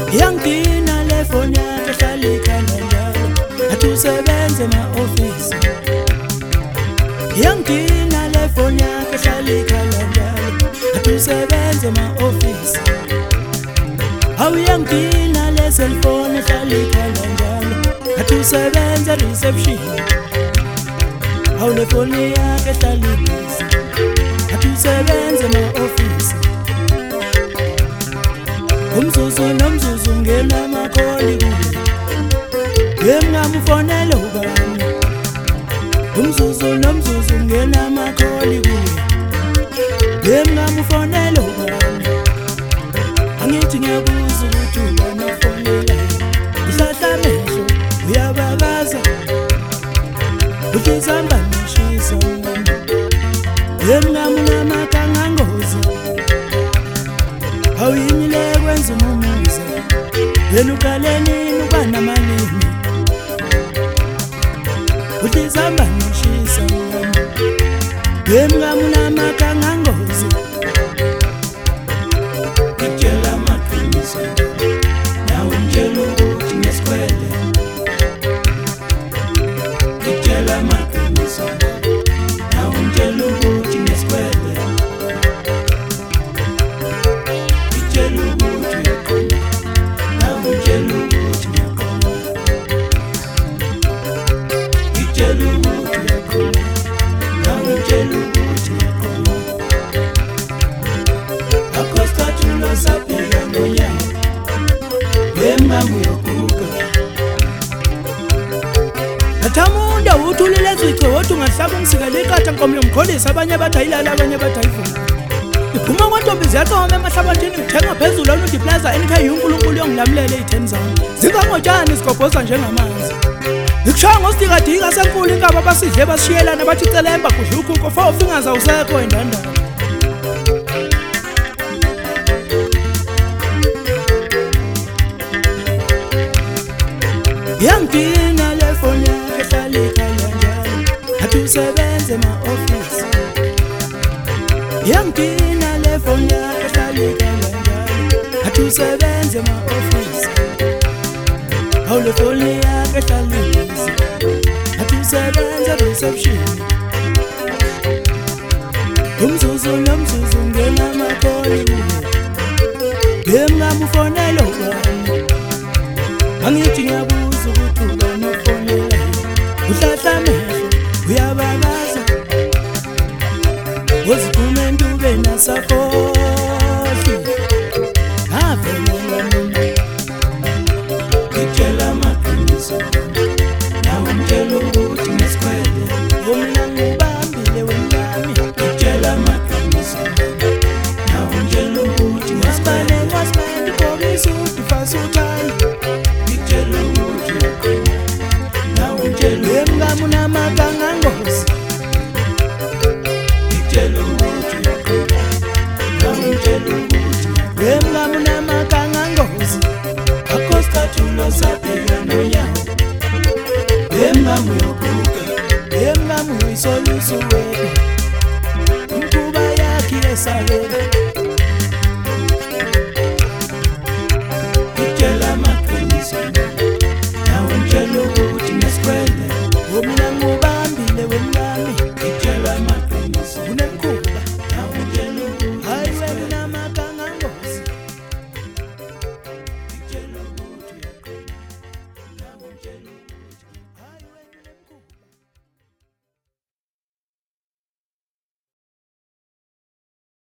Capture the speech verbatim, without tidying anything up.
Yangina le phone yakhe hlala ikhala njalo athi usebenza ema-ofisi. Yangina le phone yakhe hlala ikhala njalo athi usebenza ema-ofisi. Awuyangina le cellphone hlala ikhala njalo athi usebenza reception. Awu le phone yakhe hlala ibhizi athi usebenza ema-ofisi. Umzuzu nomzuzu ngena amakholi kuye ngemngamufonela ubani. Umzuzu nomzuzu ngena amakholi kuye ngemngamufonela ubani. Angithi ngiyabuza ukuthi ubani ofonela. Uhlahla amehlo uyabakaza uthi isamba nishisa ngemngamunamaka ngozi. Awuyinile kwenza umumuze yena ukaleni uba namalimi uthi isamba nishisa ngemngamunamaka ngozi. Ngitshela amaqiniso nawe ngitshela ukuthi ngesikwele. Ngitshela amaqiniso nawe ngitshela ukuthi ngesikwele. Ngitshela ukuthi uyakhona nawe ngitshela ukuthi ngiyakhona. Ngitshela ukuthi uyakhona nawe ngitshela ukuthi ngiyakhona. Akostatulo sapika ngonyaka ngemngamu yokuka. Nathamunda uthulile ezice wodwa ungahlaba ungisikele iqatha nkomlo ngikholisa. Abanye abathi ayilala abanye abathi ayivuma. Iphuma kwantombi ziyacoma emahlabathini ngithenga phezulu awunuthi plaza enikhayi uNkulunkulu yongilamulela ey'theni zami. Zingangotshani zigobhoza njengamanzi. Ngikushaya ngositikadika senkulu inkaba basidle basishiyelana bathi celemba kudla ukhuko fo ufingaza usekho endandana. Yangina le phone yakhe hlala ikhala njalo athi usebenza ema-ofisi. Yangina le phone yakhe hlala ikhala njalo athi usebenza ema-ofisi. Awu le phone yakhe hlala ibhizi athi usebenza reception. Umzuzu nomzuzu ngena amakholi kuye ngemngamufonela ubani. Angithi ngiyabuza ukuthi ubani ofonela. Uhlahla amehlo uyabakaza uziphume ntube nasakhohli avelelwa mina. Ngitshela amaqiniso nawe ngitshela ukuthi ngesikwele. Mina ngibambile wengami. Ngitshela amaqiniso nawe ngitshela ukuthi ngesikwele. Wasibane ibhokisi udifasa uthayi. Ngitshela ukuthi uyakhona nawe ngitshela ngemngamunamaka ngozi. Ngitshela ukuthi uyakhona nawe ngitshela ukuthi ngemngamunamaka ngozi. Akostatulo sapika nonyawo ngemngamu yokuka. Ngemngamu isolusa uwedwa umkhuba yakhe esalela.